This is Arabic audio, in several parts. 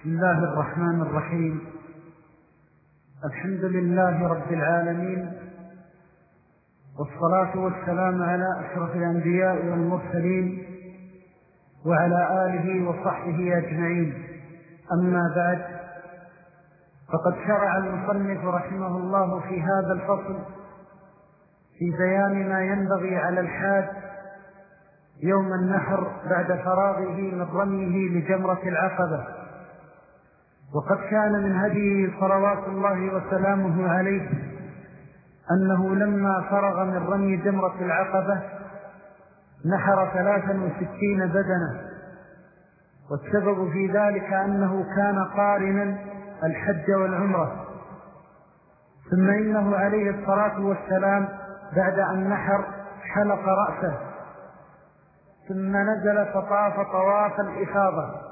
بسم الله الرحمن الرحيم. الحمد لله رب العالمين، والصلاة والسلام على أشرف الأنبياء والمرسلين وعلى آله وصحبه أجمعين. أما بعد، فقد شرع المصنف رحمه الله في هذا الفصل في بيان ما ينبغي على الحاج يوم النحر بعد فراغه من رميه لجمرة العقبة. وقد كان من هديه صلوات الله وسلامه عليه أنه لما فرغ من رمي جمرة العقبة نحر 63 بدنة، والسبب في ذلك أنه كان قارنا الحج والعمرة. ثم إنه عليه الصلاة والسلام بعد أن نحر حلق رأسه، ثم نزل فطاف طواف الإفاضة.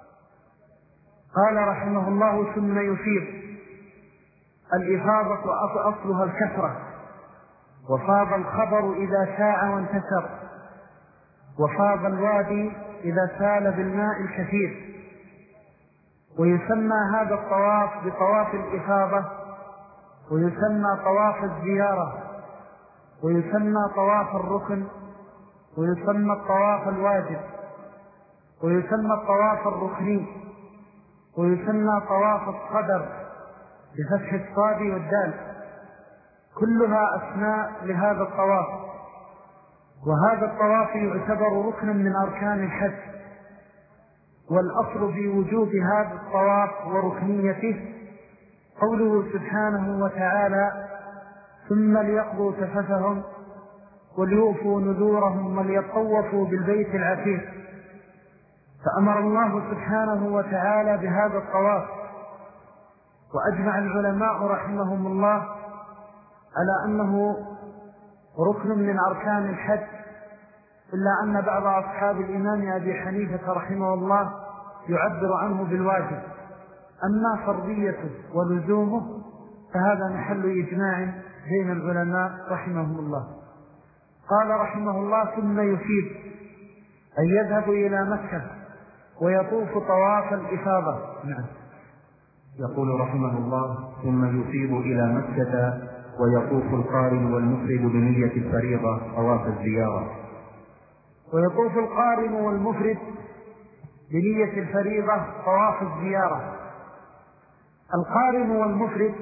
قال رحمه الله: ثم يفيض. الإفاضة أصلها الكثرة، وفاض الخبر إذا شاع وانتشر، وفاض الوادي إذا سال بالماء الكثير. ويسمى هذا الطواف بطواف الإفاضة، ويسمى طواف الزيارة، ويسمى طواف الركن، ويسمى الطواف الواجب، ويسمى الطواف الركني، ويسمى طواف الصدر بفتح الصاد والدال. كلها أسماء لهذا الطواف. وهذا الطواف يعتبر ركنا من أركان الحج، والأصل في وجود هذا الطواف وركنيته قوله سبحانه وتعالى: ثم ليقضوا تفثهم وليوفوا نذورهم وليطوفوا بالبيت العتيق. فأمر الله سبحانه وتعالى بهذا الطواف. وأجمع العلماء رحمهم الله على أنه ركن من أركان الحج، إلا أن بعض أصحاب الإمام أبي حنيفة رحمه الله يعبر عنه بالواجب. أما فرضيته ولزومه فهذا محل إجماع بين العلماء رحمهم الله. قال رحمه الله: ثم يفيض، أن يذهب إلى مكة ويطوف طواف الإفاضة. نعم. يقول رحمه الله: ثم يفيض إلى مكة ويطوف القارن والمفرد بنية الفريضة طواف الزيارة. ويطوف القارن والمفرد بنية الفريضة طواف الزيارة. القارن والمفرد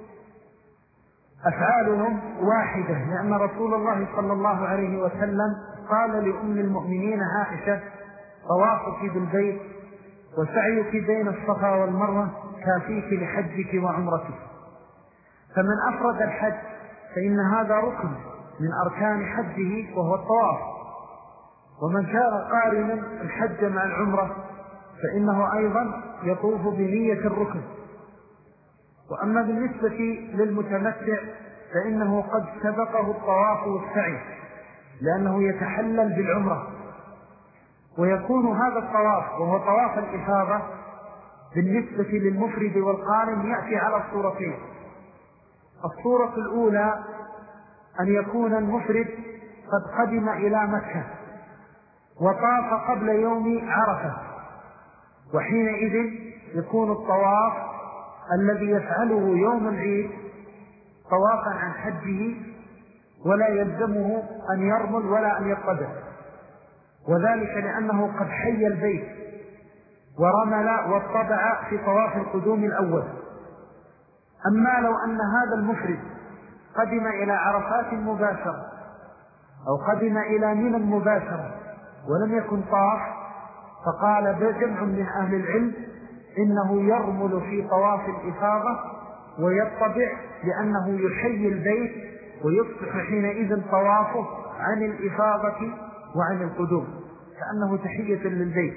أفعالهم واحدة، لأن رسول الله صلى الله عليه وسلم قال لأم المؤمنين عائشة: طوافك بالبيت وسعيك بين الصفا والمروة كافيك لحجك وعمرتك. فمن أفرد الحج فإن هذا ركن من أركان حجه وهو الطواف. ومن كان قارنا الحج مع العمرة فإنه أيضا يطوف بنية الركن. وأما بالنسبة للمتمتع فإنه قد سبقه الطواف والسعي، لأنه يتحلل بالعمرة. ويكون هذا الطواف وهو طواف الإفاضة بالنسبة للمفرد والقارن يأتي على الصورتين. الصورة الأولى أن يكون المفرد قد قدم إلى مكة وطاف قبل يوم عرفة، وحينئذ يكون الطواف الذي يفعله يوم العيد طوافا عن حجه، ولا يلزمه أن يرمل ولا أن يقدم، وذلك لأنه قد حي البيت ورمل واطبع في طواف القدوم الأول. أما لو أن هذا المفرد قدم إلى عرفات مباشرة أو قدم إلى منى مباشرة ولم يكن طاف، فقال جمع من أهل العلم إنه يرمل في طواف الإفاضة ويطبع، لأنه يحيي البيت ويصبح حينئذ طوافه عن الإفاضة وعن القدوم، كأنه تحية للبيت.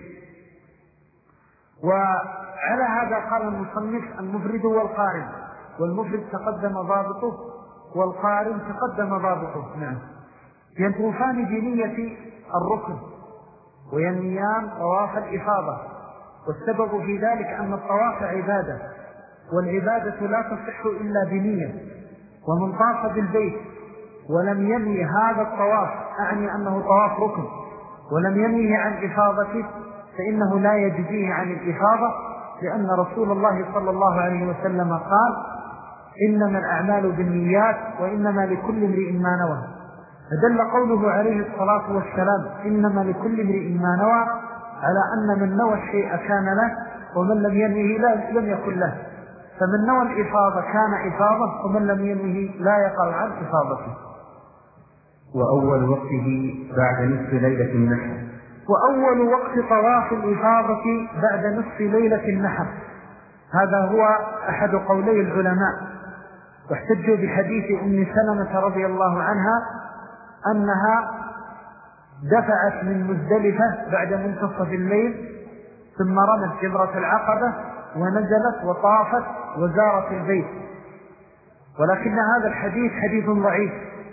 وعلى هذا قال المصنف: المفرد والقارن. والمفرد تقدم ضابطه والقارن تقدم ضابطه. نعم. ينطوفان بنية الركن وينميان طواف الإفاضة. والسبب في ذلك أن الطواف عبادة، والعبادة لا تصح إلا بنية. ومن طاف بالبيت ولم ينوي هذا الطواف، أعني أنه طواف ركن، ولم ينويه عن إفاضته، فإنه لا يجزيه عن الإفاضة، لأن رسول الله صلى الله عليه وسلم قال إنما الأعمال بالنيات وإنما لكل امرئ ما نوى. فدل قوله عليه الصلاة والسلام إنما لكل امرئ ما نوى على أن من نوى الشيء كان له، ومن لم ينوه لم يكن له. فمن نوى الإفاضة كان إفاضة، ومن لم ينوه لا يقع عن إفاضته. وأول وقته بعد نصف ليلة النحر. وأول وقت طواف الإفاضة بعد نصف ليلة النحر، هذا هو أحد قولي العلماء. واحتجوا بحديث أم سلمة رضي الله عنها أنها دفعت من مزدلفة بعد منتصف الليل، ثم رمت جمرة العقبة ونزلت وطافت وزارت البيت. ولكن هذا الحديث حديث ضعيف.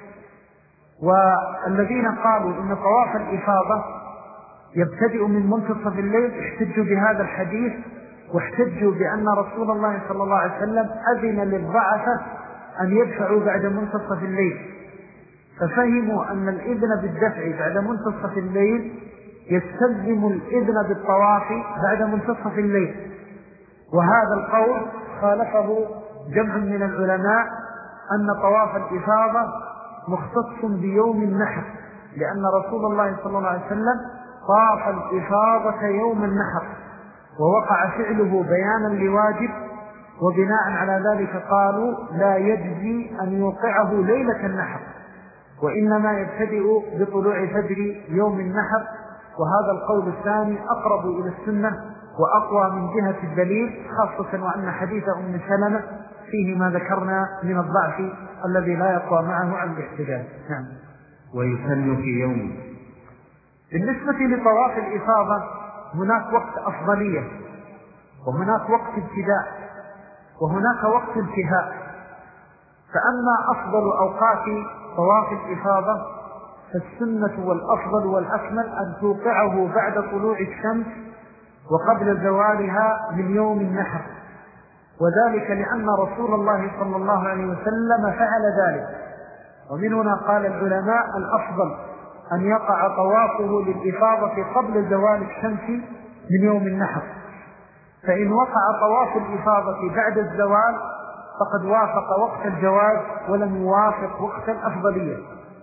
والذين قالوا إن طواف الإفاضة يبتدئ من منتصف الليل احتجوا بهذا الحديث، واحتجوا بأن رسول الله صلى الله عليه وسلم أذن للضعفة أن يدفعوا بعد منتصف الليل، ففهموا أن الإذن بالدفع بعد منتصف الليل يستلزم الإذن بالطواف بعد منتصف الليل. وهذا القول خالفه جمع من العلماء أن طواف الإفاضة مختص بيوم النحر، لأن رسول الله صلى الله عليه وسلم طاف الإفاضة يوم النحر، ووقع فعله بيانا لواجب، وبناء على ذلك قالوا لا يجزي أن يوقعه ليلة النحر، وإنما يبتدئ بطلوع فجر يوم النحر. وهذا القول الثاني أقرب إلى السنة وأقوى من جهة الدليل، خاصة وأن حديث أم سلمة فيه ما ذكرنا من الضعف الذي لا يقوى معه عن الاحتجاج. نعم. ويسن في يوم. بالنسبة لطواف الإفاضة هناك وقت أفضلية، وهناك وقت ابتداء، وهناك وقت انتهاء. فأما أفضل أوقات طواف الإفاضة فالسنة والأفضل والأكمل أن توقعه بعد طلوع الشمس وقبل زوالها من يوم النحر، وذلك لأن رسول الله صلى الله عليه وسلم فعل ذلك. ومن هنا قال العلماء الأفضل أن يقع طوافه للإفاضة قبل زوال الشمس من يوم النحر، فإن وقع طواف الإفاضة بعد الزوال فقد وافق وقت الجواز ولم يوافق وقت الأفضلية.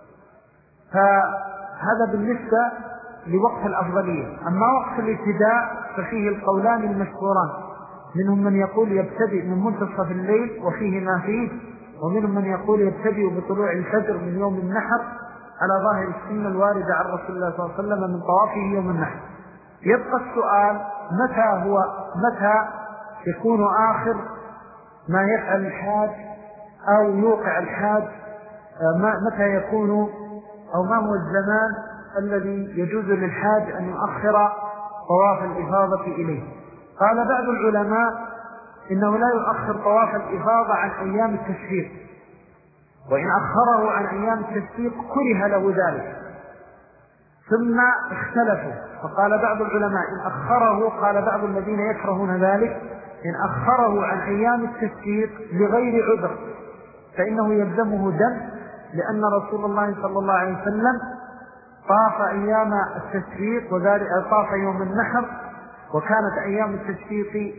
فهذا بالنسبة لوقت الأفضلية. أما وقت الابتداء ففيه القولان المشهوران، منهم من يقول يبتدئ من منتصف الليل وفيه ما فيه، ومنهم من يقول يبتدئ بطلوع الفجر من يوم النحر على ظاهر السنة الواردة عن رسول الله صلى الله عليه وسلم من طوافه يوم النحر. يبقى السؤال متى يكون آخر ما يفعل الحاج أو يوقع الحاج، متى يكون أو ما هو الزمان الذي يجوز للحاج أن يؤخر طواف الإفاضة إليه. قال بعض العلماء إنه لا يؤخر طواف الإفاضة عن أيام التشريق، وإن أخره عن أيام التشريق كره له ذلك. ثم اختلفوا، فقال بعض العلماء إن أخره، قال بعض الذين يكرهون ذلك، إن أخره عن أيام التشريق لغير عذر فإنه يلزمه دم، لأن رسول الله صلى الله عليه وسلم طاف أيام التشريق وذلك طاف يوم النحر، وكانت أيام التشريق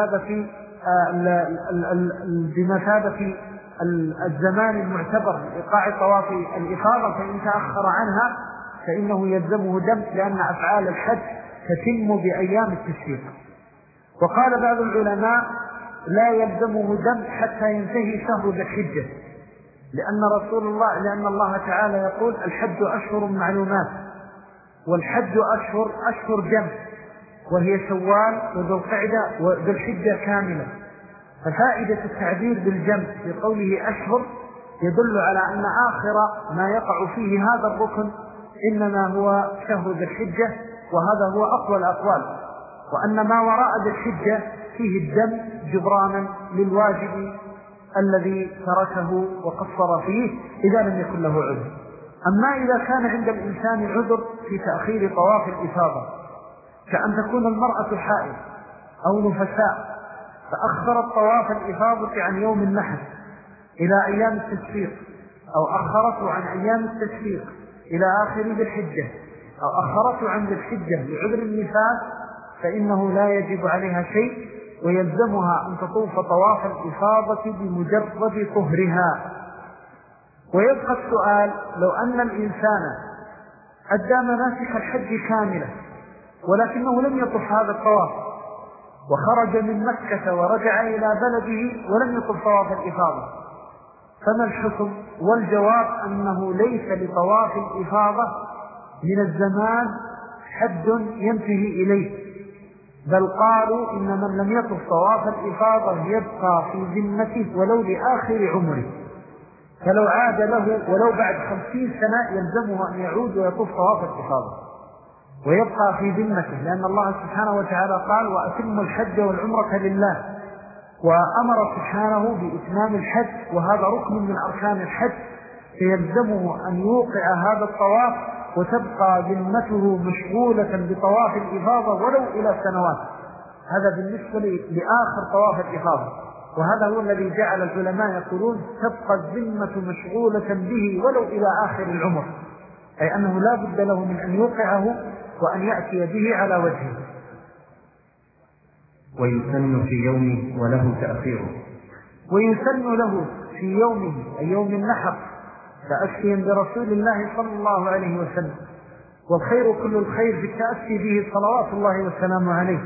بمثابة الزمان المعتبر لإيقاع طواف الإفاضة، فإن تأخر عنها فإنه يلزمه دم، لأن أفعال الحج تتم بأيام التشريق. وقال بعض العلماء لا يلزمه دم حتى ينتهي شهر ذي الحجة، لأن الله تعالى يقول الحج أشهر معلومات، والحج أشهر جمع، وهي شوال وذو القعدة وذو الحجة كاملة. ففائدة التعبير بالجمع في قوله أشهر يدل على أن آخر ما يقع فيه هذا الركن إنما هو شهر ذي الحجة، وهذا هو أقوى الأقوال، وأن ما وراء ذي الحجة فيه الدم جبرانا للواجب الذي تركه وقصر فيه إذا لم يكن له عذر. أما إذا كان عند الإنسان عذر في تأخير طواف الإفاضة، كأن تكون المرأة حائض أو نفساء فأخرت طواف الإفاضة عن يوم النحر إلى أيام التشريق، أو أخرته عن أيام التشريق إلى آخر ذي الحجة، أو أخرته عن ذي الحجة لعذر النفاس، فإنه لا يجب عليها شيء ويلزمها أن تطوف طواف الإفاضة بمجرد طهرها. ويبقى السؤال: لو أن الإنسان أدى مناسك الحج كاملة ولكنه لم يطف هذا الطواف وخرج من مكة ورجع إلى بلده ولم يطف طواف الإفاضة، فما الحكم؟ والجواب أنه ليس لطواف الإفاضة من الزمان حد ينتهي إليه، بل قالوا إن من لم يطف طواف الإفاضة يبقى في ذمته ولو لآخر عمره، فلو عاد له ولو بعد 50 سنة يلزمه أن يعود ويطوف طواف الإفاضة ويبقى في ذمته، لأن الله سبحانه وتعالى قال: وأتموا الحج والعمرة لله، وأمر سبحانه بإتمام الحج، وهذا ركن من أركان الحج، فيلزمه أن يوقع هذا الطواف وتبقى ذمته مشغولة بطواف الإفاضة ولو إلى سنوات. هذا بالنسبة لآخر طواف الإفاضة، وهذا هو الذي جعل العلماء يقولون تبقى الذمة مشغولة به ولو إلى آخر العمر، أي أنه لا بد له من أن يوقعه وأن يأتي به على وجهه. ويسن في يومه وله تأخيره. ويسن له في يومه أي يوم النحر تأسيا برسول الله صلى الله عليه وسلم، والخير كل الخير في التأسي به صلوات الله والسلام عليه،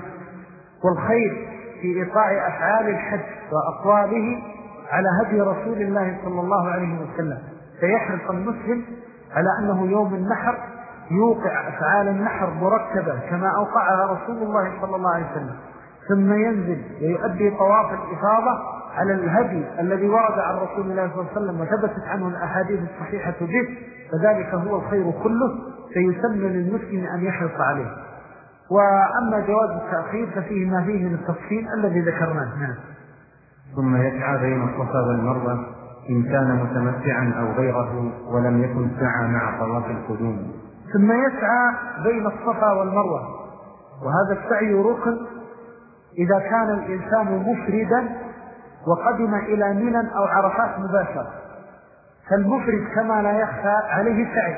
والخير في إيقاع أفعال الحج وأقواله على هدي رسول الله صلى الله عليه وسلم. فيحرص المسلم على أنه يوم النحر يوقع أفعال النحر مرتبة كما أوقعها رسول الله صلى الله عليه وسلم، ثم ينزل ويؤدي طواف الإفاضة على الهدي الذي ورد عن رسول الله صلى الله عليه وسلم وثبتت عنه الأحاديث الصحيحة به، فذلك هو الخير كله، فيسن للمسلم أن يحرص عليه. وأما جواز التأخير ففيه ما فيه من التفصيل الذي ذكرناه. ثم يسعى بين الصفا والمروة إن كان متمتعا أو غيره ولم يكن سعى مع طواف القدوم. ثم يسعى بين الصفا والمروة، وهذا السعي ركن إذا كان الإنسان مفردا وقدم إلى منى أو عرفات مباشرة، فالمفرد كما لا يخفى عليه سعي،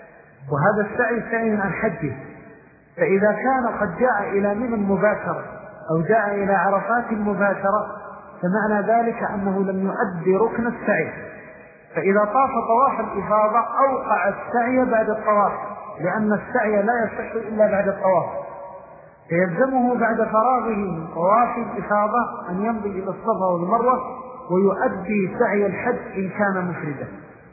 وهذا السعي سعي عن حجه. فإذا كان قد جاء إلى منى مباشرة أو جاء إلى عرفات مباشرة فمعنى ذلك أنه لم يؤدي ركن السعي، فإذا طاف طواف الإفاضة أوقع السعي بعد الطواف، لأن السعي لا يصح إلا بعد الطواف، فيلزمه بعد فراغه من طواف الإفاضة أن يمضي إلى الصفا والمروة ويؤدي سعي الحج إن كان مفردا.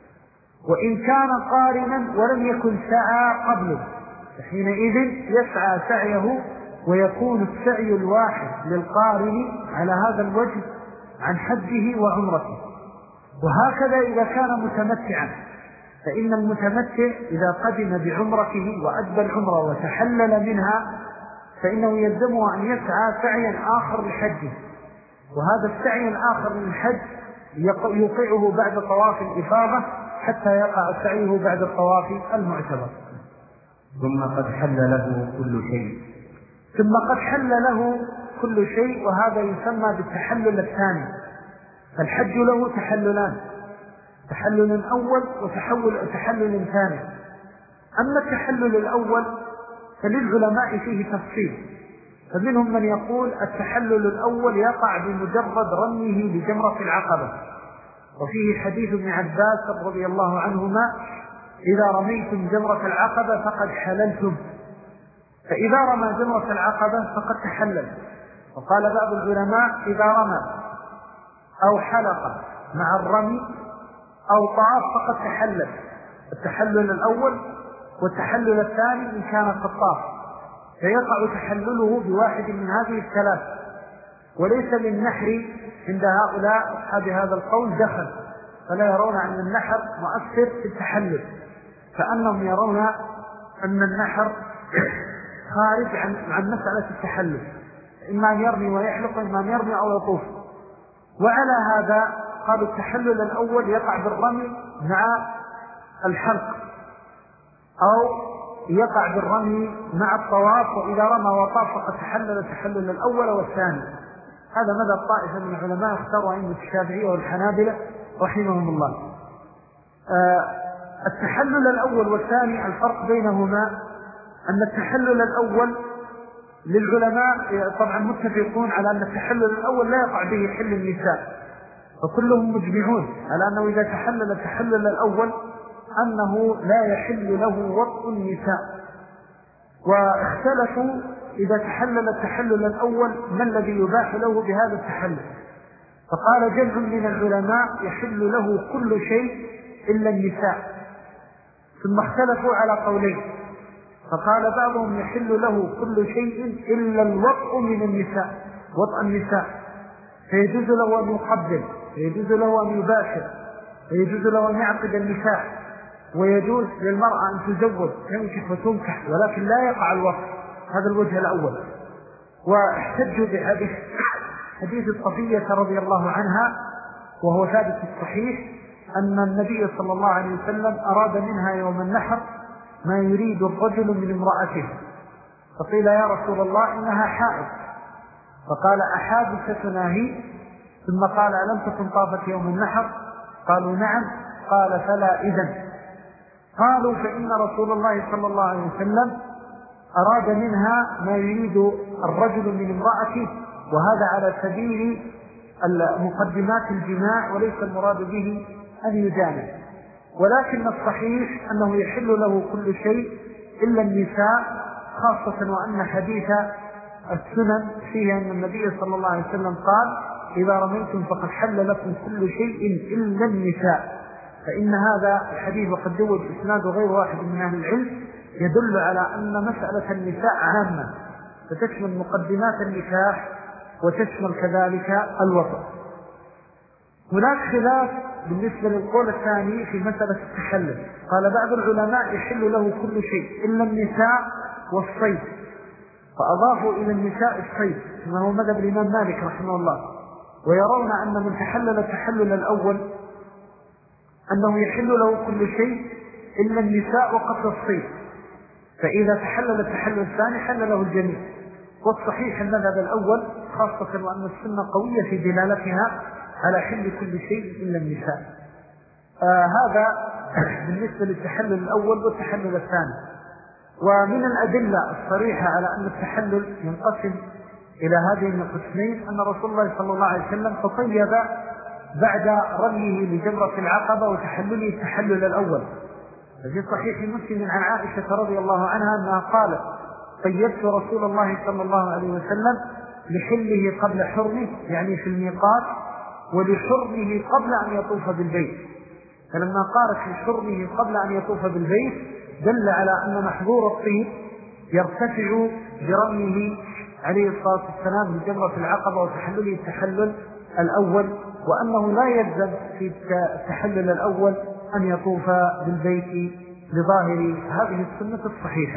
وإن كان قارنا ولم يكن سعى قبله فحينئذ يسعى سعيه، ويكون السعي الواحد للقارن على هذا الوجه عن حجه وعمرته. وهكذا إذا كان متمتعا، فإن المتمتع إذا قدم بعمرته وأدى العمرة وتحلل منها فإنه يلزمه أن يسعى سعيا آخر لحجه، وهذا السعي الآخر للحج يوقعه بعد طواف الإفاضة حتى يقع سعيه بعد الطواف المعتبر. ثم قد حل له كل شيء. ثم قد حل له كل شيء، وهذا يسمى بالتحلل الثاني. فالحج له تحللان: تحلل أول وتحلل ثاني. أما التحلل الأول فللعلماء فيه تفصيل، فمنهم من يقول التحلل الأول يقع بمجرد رميه بجمرة العقبة، وفيه حديث ابن عباس رضي الله عنهما: إذا رميتم جمرة العقبة فقد حللتم. فإذا رمى جمرة العقبة فقد تحلل. وقال بعض العلماء: إذا رمى أو حلق مع الرمي أو طاف فقد تحلل. التحلل الأول والتحلل الثاني إن كان قد طاف، فيقع تحلله بواحد من هذه الثلاث. وليس للنحر عند هؤلاء أصحاب هذا القول دخل، فلا يرون أن النحر مؤثر في التحلل، فأنهم يرون أن النحر خارج عن مسألة التحلل، إما أن يرمي ويحلق، إما أن يرمي أو يطوف. وعلى هذا قالوا التحلل الأول يقع بالرمي مع الحلق، أو يقع بالرمي مع الطواف، وإذا رمى وطاف فقد تحلل التحلل الأول والثاني. هذا مذهب طائفة من العلماء اختاروا أئمة الشافعية والحنابلة رحمهم الله. التحلل الأول والثاني الفرق بينهما أن التحلل الأول للعلماء طبعا متفقون على أن التحلل الأول لا يقع به حل النساء، فكلهم مجمعون على أنه إذا تحلل التحلل الأول أنه لا يحل له وطء النساء. واختلفوا إذا تحلل التحلل الأول ما الذي يباح له بهذا التحلل، فقال جمع من العلماء يحل له كل شيء إلا النساء، ثم اختلفوا على قولين، فقال بعضهم يحل له كل شيء إلا الوطء من النساء، وطء النساء، فيجوز له أن يقبل، فيجوز له أن يباشر، فيجوز له أن يعقد النساء، ويجوز للمرأة أن تزوج تنكح وتنكح، ولكن لا يقع الوطء. هذا الوجه الأول. واحتجوا بحديث الصفية رضي الله عنها، وهو ثابت الصحيح، أن النبي صلى الله عليه وسلم أراد منها يوم النحر ما يريد الرجل من امرأته، فقيل يا رسول الله إنها حائض، فقال أحادثتنا هي؟ ثم قال ألم تكن طافت يوم النحر؟ قالوا نعم. قال فلا إذن. قالوا فإن رسول الله صلى الله عليه وسلم أراد منها ما يريد الرجل من امرأته، وهذا على سبيل مقدمات الجماع، وليس المراد به أن يجامع. ولكن الصحيح أنه يحل له كل شيء إلا النساء، خاصة وأن حديث السنن فيه أن النبي صلى الله عليه وسلم قال إذا رميتم فقد حل لكم كل شيء إلا النساء. فإن هذا الحديث وقد جود إسناد غير واحد من أهل العلم يدل على أن مسألة النساء عامة، فتشمل مقدمات النكاح وتشمل كذلك الوطء. هناك خلاف بالنسبة للقول الثاني في مسألة التحلل. قال بعض العلماء يحل له كل شيء إلا النساء والصيد، فأضافوا إلى النساء الصيد، كما هو مذهب الإمام مالك رحمه الله، ويرون أن من تحلل التحلل الأول أنه يحل له كل شيء إلا النساء وقتل الصيد، فإذا تحلل التحلل الثاني حل له الجميع. والصحيح المذهب الأول، خاصة وأن السنة قوية في دلالتها على حل كل شيء إلا النساء. هذا بالنسبة للتحلل الأول والتحلل الثاني. ومن الأدلة الصريحة على أن التحلل ينقسم إلى هذين القسمين أن رسول الله صلى الله عليه وسلم تطيب بعد رميه لجمرة العقبة وتحلله التحلل الأول. ففي صحيح مسلم عن عائشة رضي الله عنها أنها قالت طيبت رسول الله صلى الله عليه وسلم لحله قبل حرمه، يعني في الميقات، ولحرمه قبل أن يطوف بالبيت. فلما قالت لحرمه قبل أن يطوف بالبيت دل على أن محظور الطيب يرتفع برميه عليه الصلاة والسلام لجمرة العقبة وتحلله التحلل الأول، وأنه لا يلزم في التحلل الأول أن يطوف بالبيت لظاهر هذه السنة الصحيحة.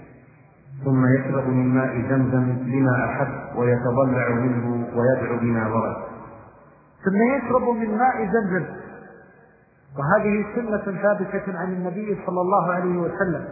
ثم يشرب من ماء زمزم لما أحب ويتضلع منه ويدعو بما ورد. ثم يشرب من ماء زمزم، وهذه سنة ثابتة عن النبي صلى الله عليه وسلم،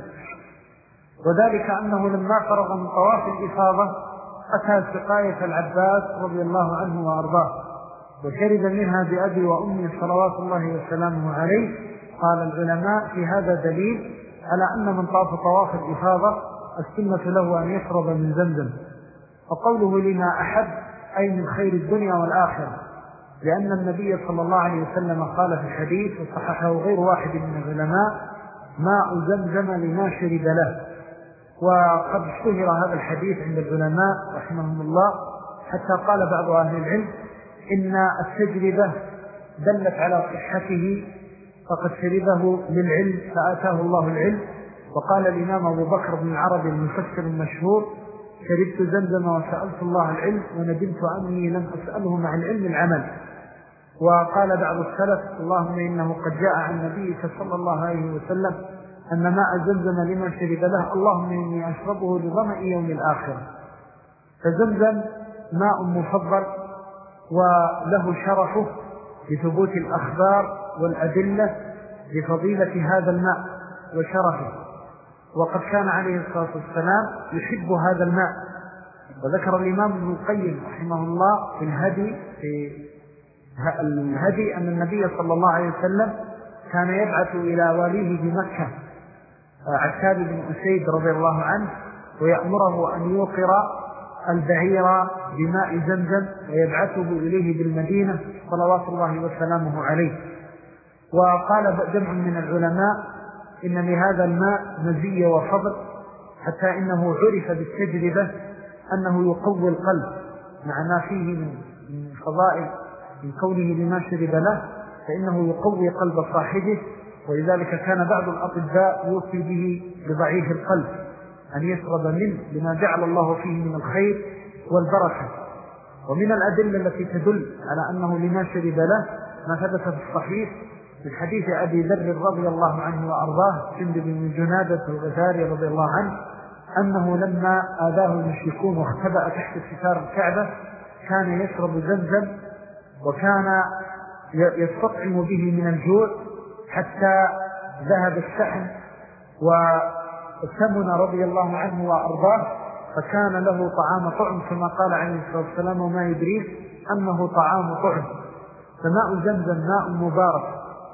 وذلك أنه لما فرغ من طواف الإفاضة أتى سقاية العباس رضي الله عنه وأرضاه وشرب منها بأبي وأمي صلوات الله وسلامه عليه. قال العلماء في هذا دليل على أن من طاف طواف الإفاضة السنة له أن يشرب من زمزم. وقوله لما أحب أي من خير الدنيا والآخرة، لأن النبي صلى الله عليه وسلم قال في الحديث وصححه غير واحد من العلماء ماء زمزم لما شرب له. وقد اشتهر هذا الحديث عند العلماء رحمهم الله حتى قال بعض أهل العلم إن التجربة دلت على صحته، فقد شربه للعلم فآتاه الله العلم. وقال الإمام أبو بكر بن العربي المفسر المشهور شربت زمزم وسألت الله العلم وندمت أني لم أسأله مع العلم العمل. وقال بعض السلف اللهم إنه قد جاء عن نبيك صلى الله عليه وسلم أن ماء زمزم لما شرب له اللهم إني أشربه لظمأ يوم الآخرة. فزمزم ماء مفضل وله شرفه لثبوت الأخبار والأدلة لفضيلة هذا الماء وشرفه، وقد كان عليه الصلاة والسلام يحب هذا الماء. وذكر الإمام ابن القيم رحمه الله في الهدي أن النبي صلى الله عليه وسلم كان يبعث إلى واليه بمكة عتاب بن أسيد رضي الله عنه ويأمره أن يوقر البعير بماء زمزم ويبعثه إليه بالمدينة صلوات الله وسلامه عليه. وقال جمع من العلماء إن لهذا الماء مزية وفضل، حتى إنه عرف بالتجربة أنه يقوي القلب مع ما فيه من فضائل من كونه لما شرب له، فإنه يقوي قلب صاحبه. ولذلك كان بعض الأطباء يوصي به لضعيف القلب أن يشرب منه لما جعل الله فيه من الخير والبركة. ومن الأدلة التي تدل على أنه لما شرب له ما ثبت في الصحيح من حديث أبي ذر رضي الله عنه وأرضاه جندب بن جنادة الغفاري رضي الله عنه أنه لما آذاه المشركون واختبأ تحت ستار الكعبة كان يشرب زمزم وكان يستطعم به من الجوع حتى ذهب الشحن وثمن رضي الله عنه وأرضاه، فكان له طعام كما قال عليه الصلاة والسلام وما يدريك أنه طعام طعم. فماء زمزم ماء مبارك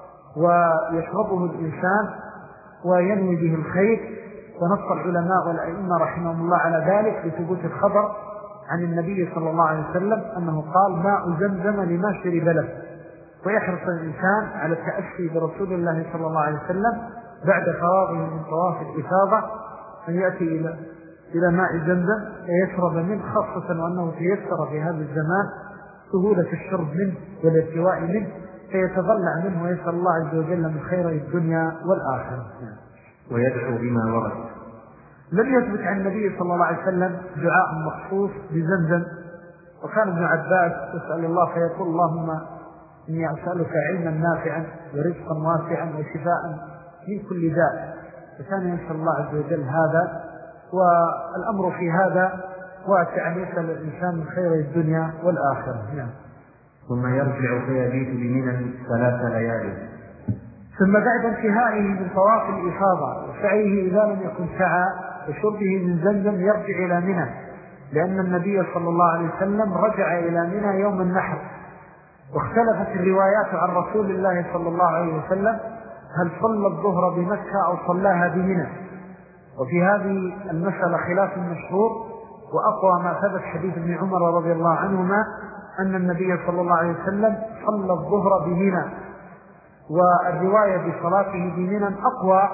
ويشربه الإنسان وينوي به الخير. ونص العلماء والأئمة رحمهم الله على ذلك لثبوت الخبر عن النبي صلى الله عليه وسلم أنه قال ماء زمزم لما شرب له. ويحرص الإنسان على التأسي برسول الله صلى الله عليه وسلم بعد فراغه من طواف الإفاضة أن يأتي إلى ماء زمزم ويشرب منه، خاصة وأنه تيسر في هذا الزمان سهولة الشرب منه والارتواء منه، فيتضلع منه ويسأل الله عز وجل من خير الدنيا والآخرة. ويدعو بما ورد. لم يثبت عن النبي صلى الله عليه وسلم دعاء مخصوص بزمزم. وكان ابن عباس يسأل الله فيقول اللهم إني أسألك علما نافعا ورزقا واسعا وشفاء من كل داء، فكان يسأل الله عز وجل هذا. والأمر في هذا واسع أن يسأل الإنسان من خير الدنيا والآخرة. ثم يرجع فيبيت بمنى 3 ليالي. ثم بعد انتهائه من طواف الإفاضة وسعيه إذا لم يكن سعى وشربه من زمزم يرجع إلى منى، لأن النبي صلى الله عليه وسلم رجع إلى منى يوم النحر. واختلفت الروايات عن رسول الله صلى الله عليه وسلم هل صلى الظهر بمكة أو صلاها بمنى، وفي هذه المسألة خلاف مشهور. وأقوى ما ثبت حديث ابن عمر رضي الله عنهما أن النبي صلى الله عليه وسلم صلى الظهر بمنى، والرواية بصلاته بمنى أقوى،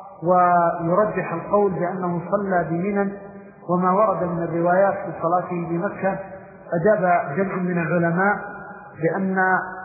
ويرجح القول بأنه صلى بمنى. وما ورد من الروايات بصلاته بمكة أجاب جمع من العلماء بأن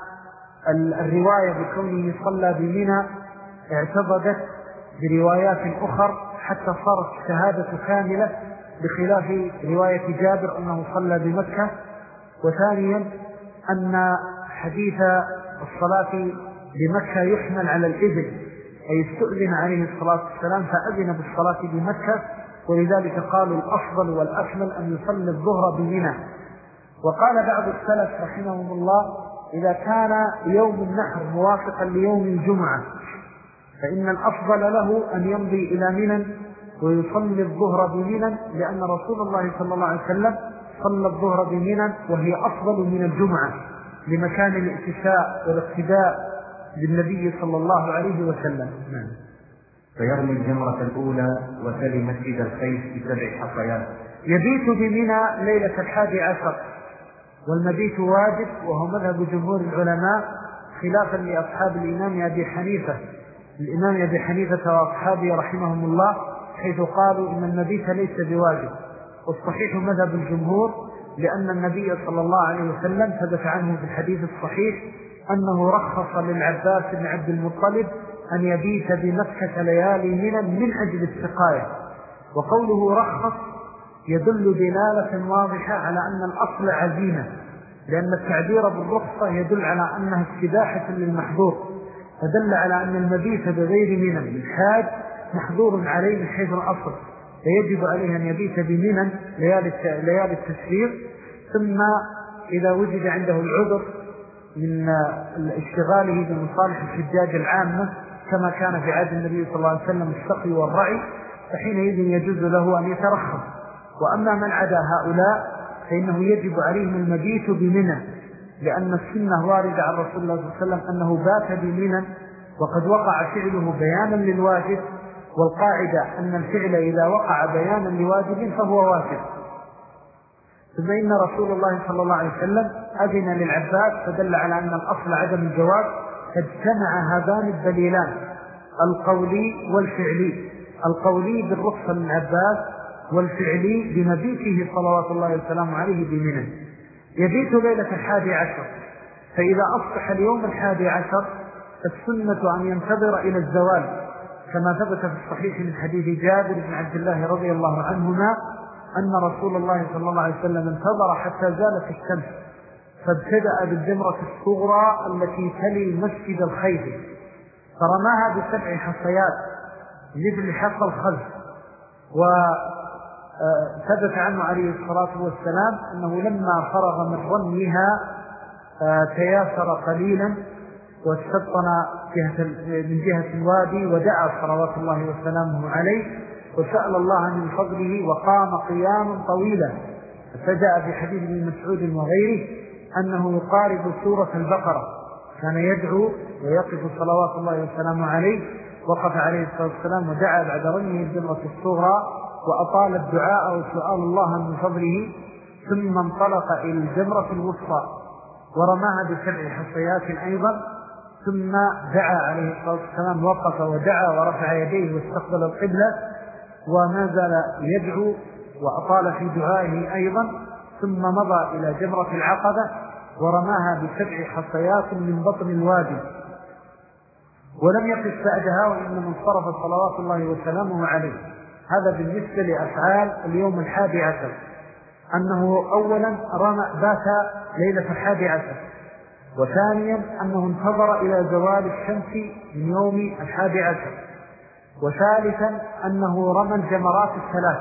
الرواية بكونه صلى بمنى اعتضدت بروايات أخر حتى صارت الشهادة كاملة، بخلاف رواية جابر أنه صلى بمكة. وثانيا أن حديث الصلاة بمكة يحمل على الإذن، أي استؤذن عليه الصلاة والسلام فأذن بالصلاة بمكة، ولذلك قالوا الأفضل والأكمل أن يصلي الظهر بمنى. وقال بعض السلف رحمهم الله إذا كان يوم النحر موافقا ليوم الجمعة فإن الأفضل له أن يمضي إلى منى ويصلي الظهر بمنى، لأن رسول الله صلى الله عليه وسلم صلى الظهر بمنى وهي أفضل من الجمعة لمكان الاتساء والاقتداء بالنبي صلى الله عليه وسلم. فيرمي الجمرة الأولى وتلي مسجد الخيف ب7 حصيات. يبيت بمنى ليلة 11، والمبيت واجب، وهو مذهب جمهور العلماء خلافا لأصحاب الإمام أبي حنيفة. الإمام أبي حنيفة وأصحابه رحمهم الله حيث قالوا إن المبيت ليس بواجب. والصحيح مذهب الجمهور، لأن النبي صلى الله عليه وسلم ثبت عنه في الحديث الصحيح أنه رخص للعباس بن عبد المطلب أن يبيت بمكة ليالي منى من أجل السقاية. وقوله رخص يدل دلالة واضحة على أن الأصل عزيمة، لأن التعبير بالرخصة يدل على أنها استباحة للمحظور، فدل على أن المبيت بغير منى الحاج محظور عليه من حيث الأصل، فيجب عليه أن يبيت بمنى ليالي التشريق. ثم إذا وجد عنده العذر من اشتغاله بمصالح الحجاج العامة كما كان في عهد النبي صلى الله عليه وسلم السقي والرعي، فحينئذ يجوز له أن يترخص. وأما من عدا هؤلاء فإنه يجب عليهم المبيت بمنى، لأن السنة واردة عن رسول الله صلى الله عليه وسلم أنه بات بمنى، وقد وقع فعله بيانا للواجب، والقاعدة أن الفعل إذا وقع بيانا لواجب فهو واجب. ثم إن رسول الله صلى الله عليه وسلم أذن للعباس فدل على أن الأصل عدم الجواز، فاجتمع هذان الدليلان القولي والفعلي، القولي بالرخصة للعباس والفعلي بمبيته صلوات الله وسلامه عليه بمنى. يبيت ليلة 11، فإذا أصبح اليوم 11 السنة أن ينتظر إلى الزوال، كما ثبت في الصحيح من حديث جابر بن عبد الله رضي الله عنهما أن رسول الله صلى الله عليه وسلم انتظر حتى زالت الشمس، فابتدأ بالجمرة الصغرى التي تلي مسجد الخيف فرماها ب7 حصيات مثل حصى الخلف. وثبت عنه عليه الصلاة والسلام أنه لما فرغ من رميها تياسر قليلا واستبطن من جهة الوادي ودعا صلوات الله وسلامه عليه وسأل الله من فضله وقام قياما طويلا. فجاء في حديث ابن مسعود وغيره أنه يقارب سورة البقرة، كان يدعو ويقف صلوات الله وسلامه عليه. وقف عليه الصلاة والسلام ودعا بعد رميه الجمرة الصغرى وأطال الدعاء وسؤال الله من فضله، ثم انطلق إلى الجمرة الوسطى ورماها ب7 حصيات أيضا، ثم دعا عليه الصلاة والسلام، وقف ودعا ورفع يديه واستقبل القبلة وما زال يدعو وأطال في دعائه أيضا، ثم مضى إلى جمرة العقبة ورماها ب7 حصيات من بطن الوادي، ولم يقف بعدها وإنما انصرف صلوات الله وسلامه عليه. هذا بالنسبة لأفعال اليوم 11، أنه أولا بات ليلة 11، وثانيا أنه انتظر إلى زوال الشمس من يوم 11، وثالثا أنه رمى الجمرات 3،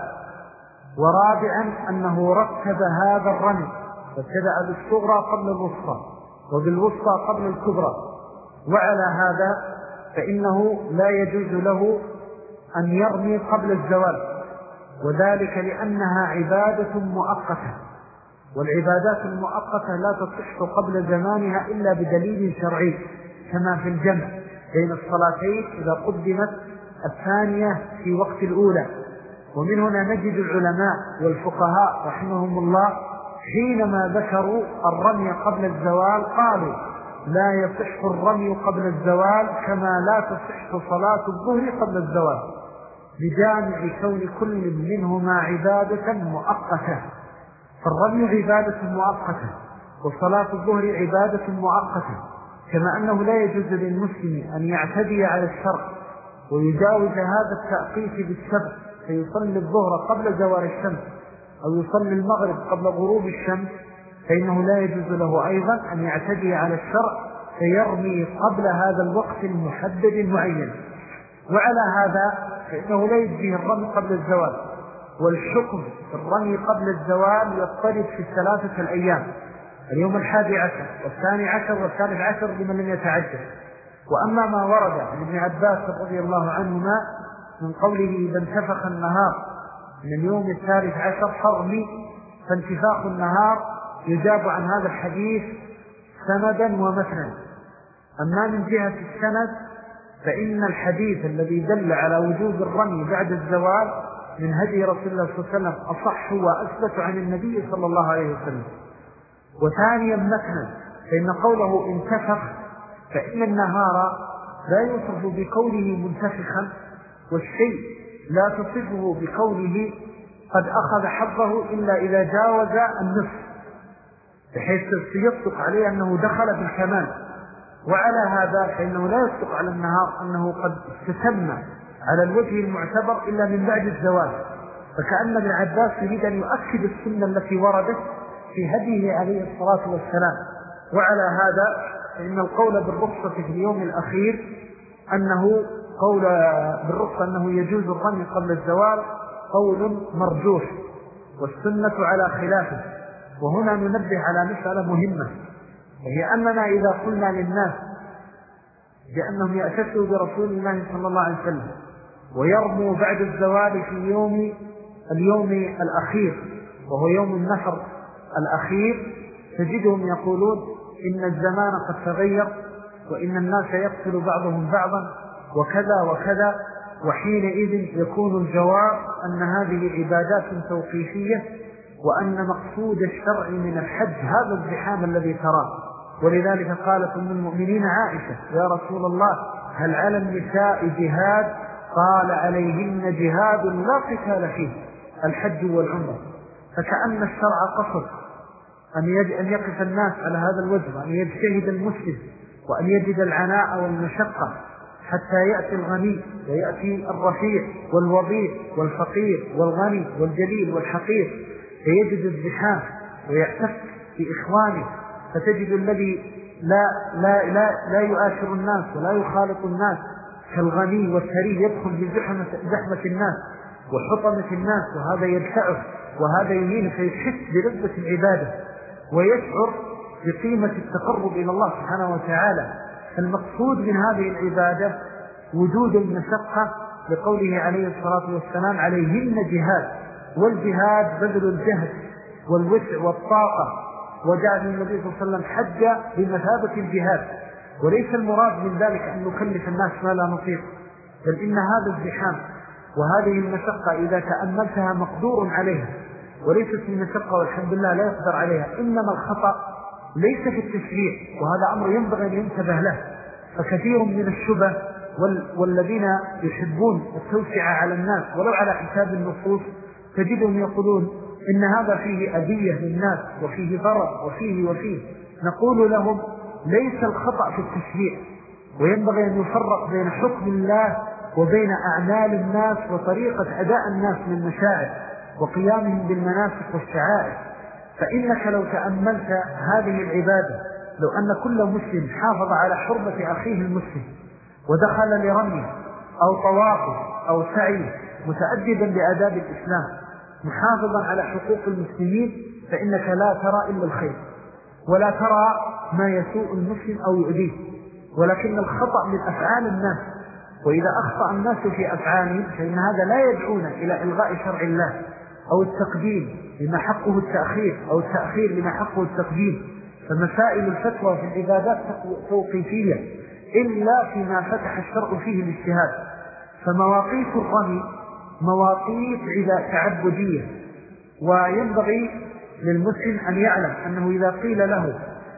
ورابعا أنه رتب هذا الرمي فابتدأ بالصغرى قبل الوسطى وبالوسطى قبل الكبرى. وعلى هذا فإنه لا يجوز له أن يرمي قبل الزوال، وذلك لأنها عبادة مؤقتة، والعبادات المؤقتة لا تصح قبل زمانها إلا بدليل شرعي، كما في الجمع بين الصلاتين إذا قدمت الثانية في وقت الأولى. ومن هنا نجد العلماء والفقهاء رحمهم الله حينما ذكروا الرمي قبل الزوال قالوا لا يصح الرمي قبل الزوال كما لا تصح صلاة الظهر قبل الزوال، بجامع كون كل منهما عبادة مؤقتة. فالرمي عبادة مؤقتة وصلاة الظهر عبادة مؤقتة، كما أنه لا يجوز للمسلم أن يعتدي على الشرع ويجاوز هذا التأقيت بالسبب فيصلي الظهر قبل زوال الشمس أو يصلي المغرب قبل غروب الشمس، فإنه لا يجوز له أيضا أن يعتدي على الشرع فيرمي قبل هذا الوقت المحدد المعين. وعلى هذا فإنه لا يجزيه الرمي قبل الزوال، والحكم الرمي قبل الزوال يضطرب في 3 الأيام، اليوم 11 والثاني 10 والثالث 10 لمن لم يتعجل. وأما ما ورد عن ابن عباس رضي الله عنهما من قوله إذا انتفخ النهار من اليوم 13 حرمي، فانتفاخ النهار يجاب عن هذا الحديث سندا ومتنا. أما من جهة السند فإن الحديث الذي دل على وجوب الرمي بعد الزوال من هدي رسول الله صلى الله عليه وسلم أصح وأثبت عن النبي صلى الله عليه وسلم. وثانيا متنا، فإن قوله انتفخ فإن النهار لا يوصف بكونه منتفخا، والشيء لا تصفه بكونه قد أخذ حظه إلا إذا جاوز النصف، بحيث يصدق عليه أنه دخل في الكمال. وعلى هذا فإنه لا يصدق على النهار أنه قد استتم على الوجه المعتبر إلا من بعد الزوال، فكأن ابن عباس يريد أن يؤكد السنة التي وردت في هديه عليه الصلاة والسلام. وعلى هذا فإن القول بالرخصة في اليوم الأخير أنه قول بالرخصة أنه يجوز الرمي قبل الزوال قول مرجوح، والسنة على خلافه. وهنا ننبه على مسألة مهمة، وهي أننا إذا قلنا للناس بأنهم يأتسوا برسول الله صلى الله عليه وسلم ويرموا بعد الزوال في اليوم الأخير وهو يوم النحر الأخير، تجدهم يقولون إن الزمان قد تغير وإن الناس يقتل بعضهم بعضا وكذا وكذا، وحينئذ يكون الجواب أن هذه عبادات توقيفية وأن مقصود الشرع من الحج هذا الزحام الذي تراه. ولذلك قالت أم المؤمنين عائشة: يا رسول الله هل على النساء جهاد؟ قال: عليهن جهاد لا قتال فيه، الحج والعمرة. فكأن الشرع قصد أن يقف الناس على هذا الوجه، وأن يجتهد المسلم، وأن يجد العناء والمشقة حتى يأتي الغني ويأتي الرفيع والوضيع والفقير والغني والجليل والحقير، فيجد الزحام ويعتف بإخوانه، فتجد الذي لا يؤاشر الناس ولا يخالط الناس كالغني والثري يدخل في زحمة الناس وحطمة الناس، وهذا يدفعه وهذا يمينه، فيحس بلذة العبادة ويشعر بقيمة التقرب إلى الله سبحانه وتعالى. المقصود من هذه العبادة وجود المشقة، لقوله عليه الصلاة والسلام: عليهن جهاد. والجهاد بذل الجهد والوسع والطاقة، وجعل النبي صلى الله عليه وسلم حج بمثابة الجهاد. وليس المراد من ذلك أن نكلف الناس ما لا نطيق، بل إن هذا الزحام وهذه المشقة إذا تأملتها مقدور عليها، وليست المشقة والحمد لله لا يقدر عليها. إنما الخطأ ليس في التشريع، وهذا أمر ينبغي أن ينتبه له. فكثير من الشبه والذين يحبون التوسعة على الناس ولو على حساب النصوص تجدهم يقولون إن هذا فيه أذية للناس وفيه ضرر وفيه. نقول لهم: ليس الخطأ في التشريع، وينبغي أن يفرق بين حكم الله وبين أعمال الناس وطريقة أداء الناس من المشاعر وقيامهم بالمناسك والشعائر. فإنك لو تأملت هذه العبادة، لو أن كل مسلم حافظ على حرمة أخيه المسلم ودخل لرميه أو طوافه أو سعيه متأدبا بآداب الإسلام محافظا على حقوق المسلمين، فإنك لا ترى إلا الخير ولا ترى ما يسوء المسلم أو يؤذيه. ولكن الخطأ من أفعال الناس، وإذا أخطأ الناس في أفعالهم فإن هذا لا يدعون إلى إلغاء شرع الله أو التقديم لما حقه التأخير أو التأخير لما حقه التقديم. فمسائل الفتوى في العبادات توقيفية إلا فيما فتح الشرع فيه الاجتهاد. فمواقيت الرمي مواقيت تعبدية، وينبغي للمسلم أن يعلم أنه إذا قيل له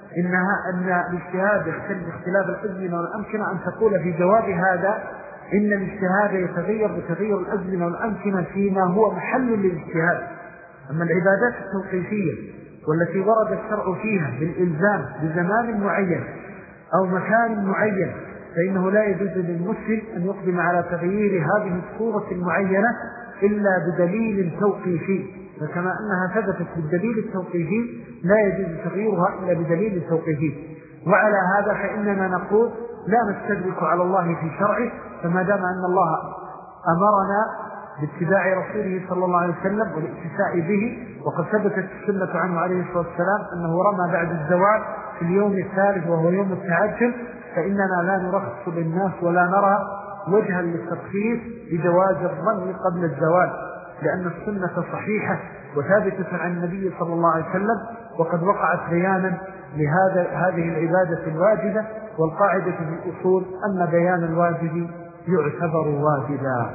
أن الاجتهاد يختلف باختلاف الأزمنة والأمكنة، أن تقول في جواب هذا إن الاجتهاد يتغير بتغير الأزمنة والأمكنة فيما هو محل للاجتهاد. أما العبادات التوقيفية والتي ورد الشرع فيها بالإلزام بزمان معين أو مكان معين، فإنه لا يجوز للمسلم أن يقدم على تغيير هذه الصورة المعينة إلا بدليل توقيفي. فكما أنها ثبتت بالدليل التوقيفي لا يجوز تغييرها إلا بدليل توقيفي. وعلى هذا فإننا نقول لا نستدرك على الله في شرعه، فما دام أن الله أمرنا باتباع رسوله صلى الله عليه وسلم والاتساء به، وقد ثبتت السنة عنه عليه الصلاة والسلام أنه رمى بعد الزوال في اليوم الثالث وهو يوم التعجل، فإننا لا نرخص للناس ولا نرى وجها للترخيص بجواز الرمي قبل الزوال، لأن السنة صحيحة وثابتة عن النبي صلى الله عليه وسلم، وقد وقعت بيانا لهذه العبادة الواجبة. والقاعدة في الأصول أن بيان الواجب يعتبر واجبا.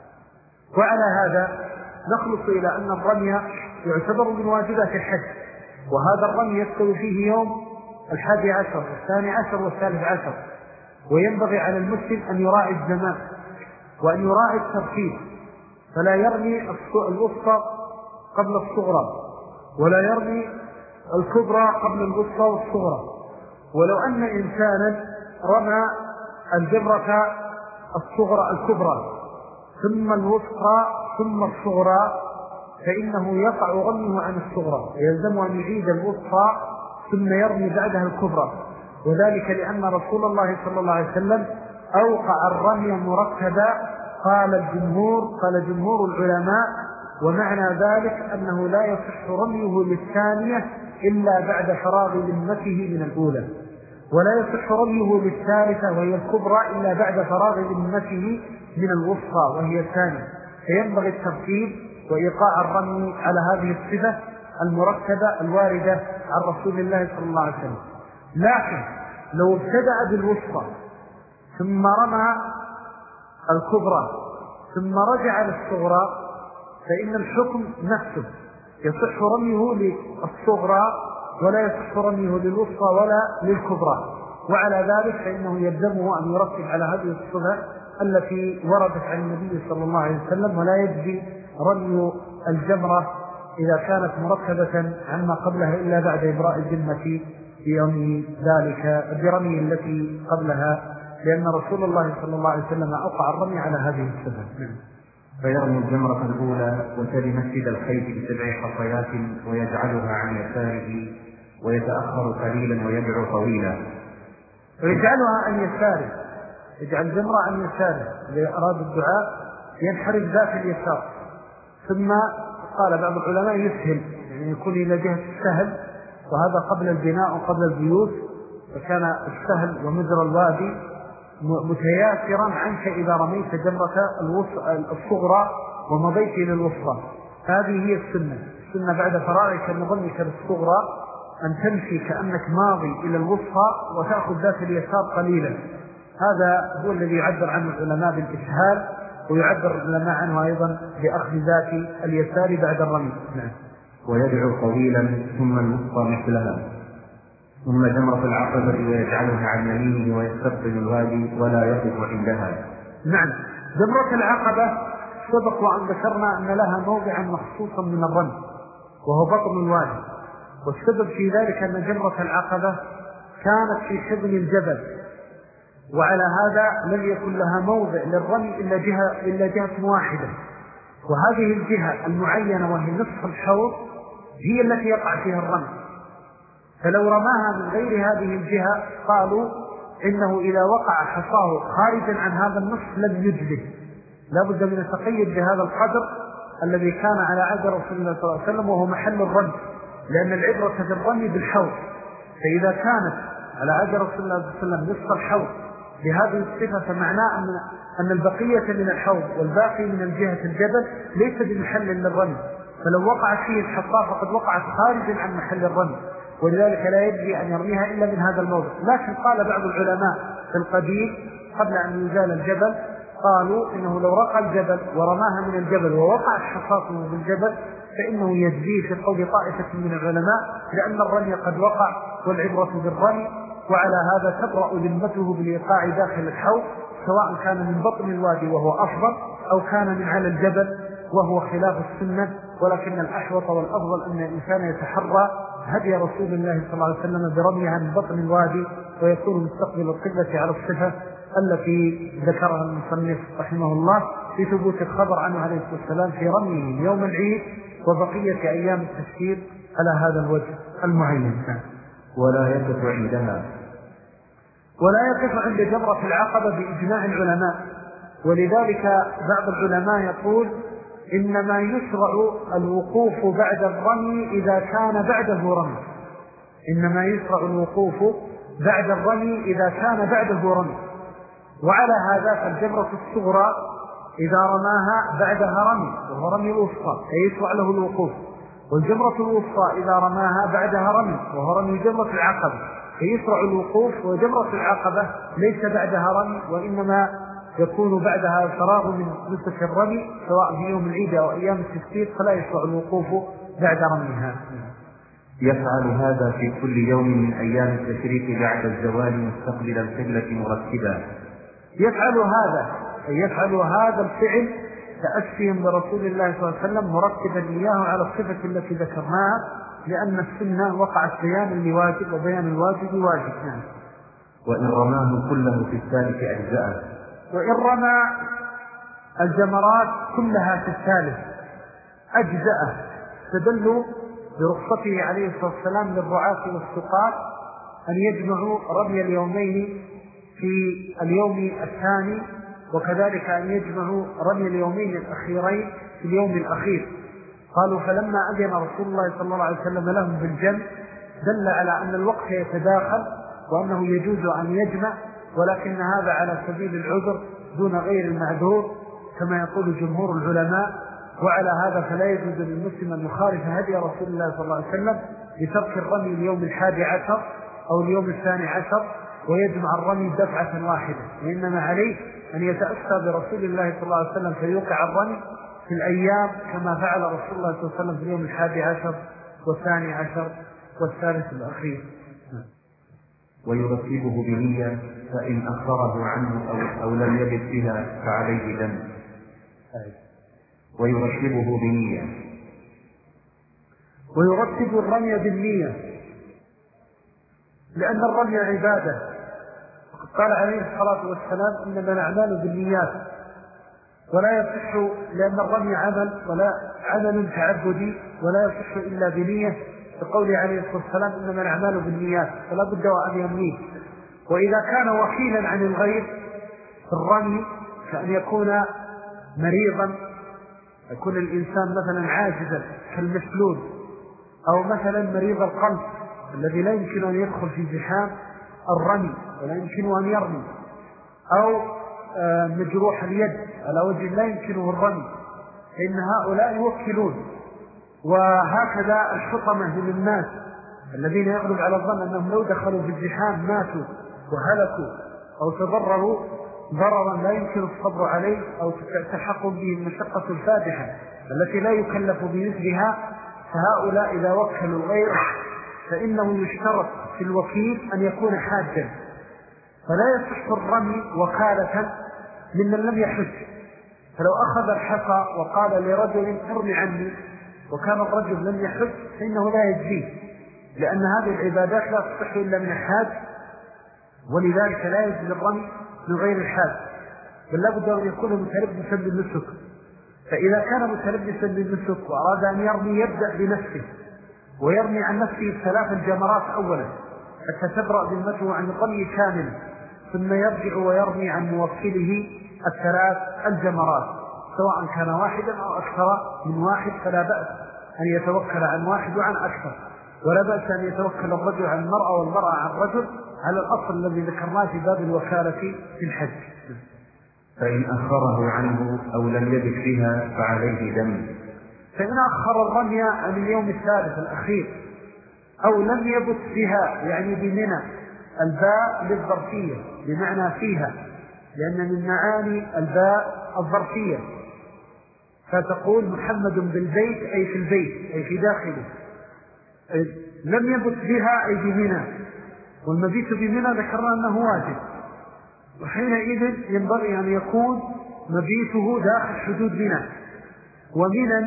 وعلى هذا نخلص إلى أن الرمي يعتبر من واجبات الحج، وهذا الرمي يستوي فيه يوم 11 و12 و13. وينبغي على المسلم أن يراعي الزمان وأن يراعي الترتيب، فلا يرمي الوسطى قبل الصغرى ولا يرمي الكبرى قبل الوسطى والصغرى. ولو أن إنسانا رمى الجمرة الكبرى ثم الوسطى ثم الصغرى فإنه يقع رميه عن الصغرى، يلزم أن يعيد الوسطى ثم يرمي بعدها الكبرى. وذلك لأن رسول الله صلى الله عليه وسلم أوقع الرمي مرتبا. قال جمهور العلماء ومعنى ذلك أنه لا يصح رميه للثانية إلا بعد فراغ ذمته من الأولى، ولا يصح رميه للثالثة وهي الكبرى إلا بعد فراغ ذمته من الوسطى وهي الثانية. فينبغي الترتيب وإيقاع الرمي على هذه الصفة المرتبة الواردة عن رسول الله صلى الله عليه وسلم. لكن لو ابتدأ بالوسطى ثم رمى الكبرى ثم رجع للصغرى فإن الحكم نفسه، يصح رميه للصغرى ولا يصح رميه للوسطى ولا للكبرى. وعلى ذلك فإنه يلزمه أن يرتب على هذه الصفة التي وردت عن النبي صلى الله عليه وسلم، ولا يجزي رمي الجمرة إذا كانت مرتبة عما قبلها إلا بعد إبراء الذمة برمي التي قبلها، لأن رسول الله صلى الله عليه وسلم أوقع الرمي على هذه الصفة. فيرمي الجمرة الأولى وتلي مسجد الخيف ب7 حصيات ويجعلها عن يساره ويتأخر قليلا ويدعو طويلا. ويجعلها عن يساره، يجعل الجمرة عن يساره، إذا أراد الدعاء ينحرف ذات اليسار. ثم قال بعض العلماء يسهل، يعني يكون إلى جهة السهل، وهذا قبل البناء وقبل البيوت، فكان السهل ومجرى الوادي متياسرا عنك إذا رميت جمرة الصغرى ومضيت إلى الوسطى. هذه هي السنة بعد فرائك من ظنك للصغرى أن تمشي كأنك ماضي إلى الوسطى وتأخذ ذات اليسار قليلا. هذا هو الذي يعبر عنه العلماء بالإسهال، ويعبر العلماء عنه أيضا بأخذ ذات اليسار بعد الرمي. ويدعو طويلا ثم الوسطى مثلها، ثم جمرة العقبة ويجعلها عن يمينه ويستبطن الوادي ولا يقف عندها. نعم، جمرة العقبة سبق وأن ذكرنا أن لها موضعا مخصوصا من الرمي وهو بطن الوادي، والسبب في ذلك أن جمرة العقبة كانت في حضن الجبل، وعلى هذا لم يكن لها موضع للرمي إلا جهة واحدة، وهذه الجهة المعينة وهي نصف الحوض هي التي يقع فيها الرمي. فلو رماها من غير هذه الجهة قالوا إنه إذا وقع حصاه خارجا عن هذا النصف لم يجزه، لا بد من التقيد بهذا القدر الذي كان على عهد رسول الله صلى الله عليه وسلم وهو محل الرمي، لأن العبرة في الرمي بالحوض. فإذا كانت على عهد رسول الله صلى الله عليه وسلم نصف الحوض بهذه الصفة، فمعناه أن البقية من الحوض والباقي من الجهة الجبل ليس بمحل للرمي، فلو وقعت فيه الحصاة فقد وقعت خارجا عن محل الرمي، ولذلك لا يجري أن يرميها إلا من هذا الموضع. لكن قال بعض العلماء في القديم قبل أن يزال الجبل، قالوا إنه لو رقى الجبل ورماها من الجبل ووقعت حصاته بالجبل فإنه يجزيه في قول طائفة من العلماء، لأن الرمي قد وقع والعبرة بالرمي، وعلى هذا تبرأ ذمته بالإيقاع داخل الحوض، سواء كان من بطن الوادي وهو أفضل أو كان من على الجبل وهو خلاف السنة. ولكن الأحوط والأفضل أن الإنسان يتحرى هدي رسول الله صلى الله عليه وسلم برميها من بطن الوادي، ويكون مستقبل القبلة على الصفة التي ذكرها المصنف رحمه الله في ثبوت الخبر عنه عليه الصلاة والسلام في رميه يوم العيد وبقية أيام التشريق على هذا الوجه المعين. ولا يقف عندها، ولا يقف عند جمرة العقبة بإجماع العلماء. ولذلك بعض العلماء يقول إنما يشرع الوقوف بعد الرمي إذا كان بعده رمي، إنما يشرع الوقوف بعد الرمي إذا كان بعده رمي. وعلى هذا فالجمرة الصغرى إذا رماها بعدها رمي وهو رمي الوسطى فيشرع له الوقوف، والجمرة الوسطى إذا رماها بعدها رمي وهو رمي جمرة العقبة فيشرع الوقوف، وجمرة العقبة ليس بعدها رمي وإنما يكون بعدها فراغ من نسك الرمي سواء في يوم العيد أو أيام التشريق، فلا يشرع الوقوف بعد رميها. يفعل هذا في كل يوم من أيام التشريق بعد الزوال مستقبل القبلة مرتبا. يفعل هذا الفعل تأسيا برسول الله صلى الله عليه وسلم مرتبا إياه على الصفة التي ذكرناها، لأن السنة وقعت بيان لواجب وبيان الواجب واجب. وإن رماه كله في الثالث أجزاء، وإن رمى الجمرات كلها في الثالث أجزاء، تدل برخصته عليه الصلاة والسلام للرعاة والسقاة أن يجمعوا رمي اليومين في اليوم الثاني، وكذلك أن يجمعوا رمي اليومين الأخيرين في اليوم الأخير. قالوا فلما أذن رسول الله صلى الله عليه وسلم لهم بالجمع دل على أن الوقت يتداخل وأنه يجوز أن يجمع، ولكن هذا على سبيل العذر دون غير المعذور كما يقول جمهور العلماء. وعلى هذا فلا يجوز للمسلم أن يخالف هدي رسول الله صلى الله عليه وسلم بترك الرمي اليوم 11 أو اليوم 12 ويجمع الرمي دفعة واحدة، وإنما عليه أن يتأسى برسول الله صلى الله عليه وسلم فيوقع الرمي في الأيام كما فعل رسول الله صلى الله عليه وسلم في اليوم 11 و12 والثالث الأخير. ويرتبه بنية، فإن أخره عنه أو لم يبت بها فعليه دم. ويرتبه بنية. ويرتب الرمي بالنية، لأن الرمي عبادة، وقد قال عليه الصلاة والسلام إنما الأعمال بالنيات، ولا يصح، لأن الرمي عمل ولا عمل تعبدي ولا يصح إلا بنية، بقوله عليه الصلاة والسلام إنما الأعمال بالنيات، فلا بد وأن يرميه. وإذا كان وكيلا عن الغير في الرمي كأن يكون مريضا، يكون الإنسان مثلا عاجزا كالمسلول، أو مثلا مريض القلب الذي لا يمكن أن يدخل في زحام الرمي ولا يمكن أن يرمي، أو مجروح اليد على وجه لا يمكنه الرمي، فإن هؤلاء يوكلون. وهكذا الحطمة من الناس الذين يغلب على الظن أنهم لو دخلوا في الزحام ماتوا وهلكوا أو تضرروا ضررا لا يمكن الصبر عليه، أو تحقق به المشقة الفادحة التي لا يكلف بمثلها، فهؤلاء إذا وكلوا الغير فإنه يشترط في الوكيل أن يكون حاجا، فلا يصح الرمي وكالة ممن لم يحج. فلو أخذ الحصى وقال لرجل ارمي عني وكان الرجل لم يحج فإنه لا يجزيه، لأن هذه العبادات لا تصح إلا من الحاج، ولذلك لا يجزي الرمي من غير الحاج، بل لابد أن يكون متلبسا بالنسك. فإذا كان متلبسا بالنسك وأراد أن يرمي يبدأ بنفسه ويرمي عن نفسه 3 جمرات أولا حتى تبرأ ذمته عن الرمي كاملا، ثم يرجع ويرمي عن موكله 3 الجمرات، سواء كان واحدا أو أكثر من واحد، فلا بأس أن يتوكل عن واحد وعن أكثر، ولا بأس أن يتوكل الرجل عن المرأة والمرأة عن الرجل، على الأصل الذي ذكرناه في باب الوكالة في الحج. فإن أخره عنه أو لم يبت بها فعليه دم. فإن أخر الرمي عن اليوم الثالث الأخير أو لم يبت بها، يعني بمنى، الباء للظرفية بمعنى فيها، لأن من معاني الباء الظرفية، فتقول محمد بالبيت أي في البيت أي في داخله. لم يبت بها أي بمنى، والمبيت بمنى ذكرنا أنه واجب، وحينئذ ينبغي أن يكون مبيته داخل حدود منى. ومنى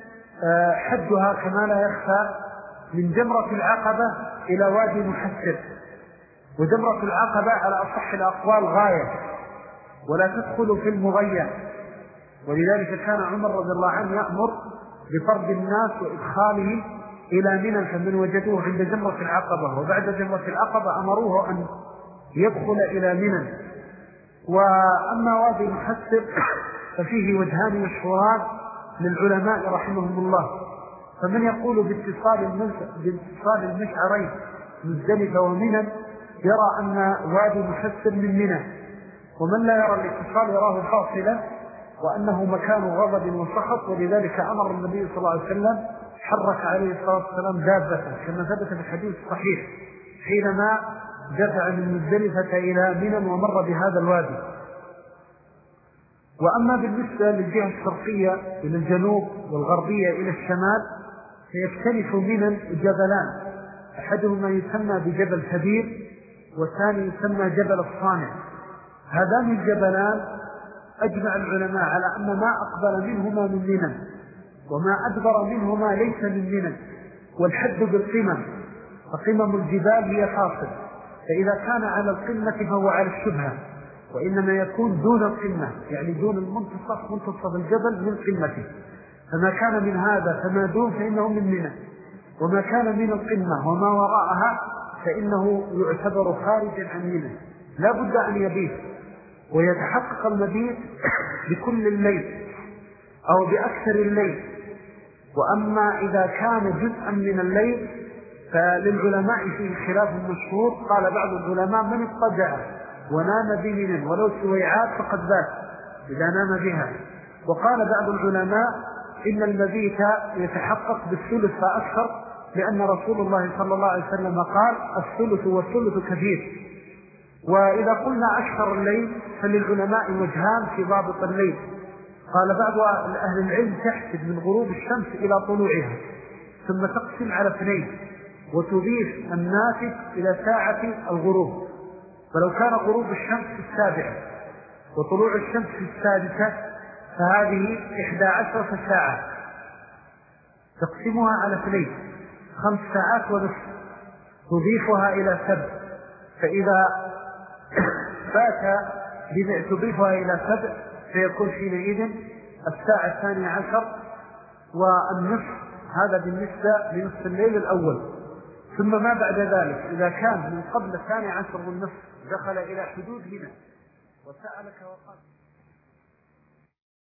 حدها كما لا يخفى من جمرة العقبة إلى وادي محسر، وجمرة العقبة على أصح الأقوال غاية ولا تدخل في المضيع، ولذلك كان عمر رضي الله عنه يأمر بطرد الناس وإدخالهم إلى منى فمن وجدوه عند جمرة العقبة، وبعد جمرة العقبة أمروه أن يدخل إلى منى. وأما وادي محسر ففيه وجهان مشهوران للعلماء رحمهم الله، فمن يقول باتصال المشعرين مزدلفة ومنى يرى أن وادي محسر من منى، ومن لا يرى الاتصال يراه فاصلة وأنه مكان غضب وسخط، ولذلك أمر النبي صلى الله عليه وسلم حرك عليه الصلاة والسلام دابته كما ثبت في الحديث الصحيح حينما دفع من مزدلفة إلى منى ومر بهذا الوادي. وأما بالنسبة للجهة الشرقية إلى الجنوب والغربية إلى الشمال فيختلف منى جبلان، أحدهما يسمى بجبل كبير والثاني يسمى جبل الصانع. هذان الجبلان أجمع العلماء على أن ما أقبل منهما من منى وما أدبر منهما ليس من منى، والحد بالقمم، فقمم الجبال هي فاصل، فإذا كان على القمة فهو على الشبهة، وإنما يكون دون القمة يعني دون منتصف الجبل من قمته، فما كان من هذا فما دون فإنه من منى، وما كان من القمة وما وراءها فإنه يعتبر خارجا عن منى. لا بد أن يبيت ويتحقق المبيت بكل الليل أو بأكثر الليل. وأما إذا كان جزءا من الليل فللعلماء فيه خلاف مشهور، قال بعض العلماء من اضطجع ونام بمنى ولو سويعات فقد بات إذا نام بها. وقال بعض العلماء إن المبيت يتحقق بالثلث فأكثر، لأن رسول الله صلى الله عليه وسلم قال الثلث والثلث كثير. وإذا قلنا أكثر الليل فللعلماء وجهان في ضابط الليل، قال بعض أهل العلم تحسب من غروب الشمس إلى طلوعها ثم تقسم على 2 وتضيف الناتج إلى ساعة الغروب. ولو كان غروب الشمس في 7 وطلوع الشمس في 6 فهذه 11 ساعة تقسمها على 2 5 ساعات ونصف تضيفها إلى 7 فإذا فات تضيفها إلى 7 فيكون حينئذ 12:12 والنصف. هذا بالنسبة لنصف الليل الأول. ثم ما بعد ذلك إذا كان من قبل 12:12 دخل إلى حدود هنا وسألك وقال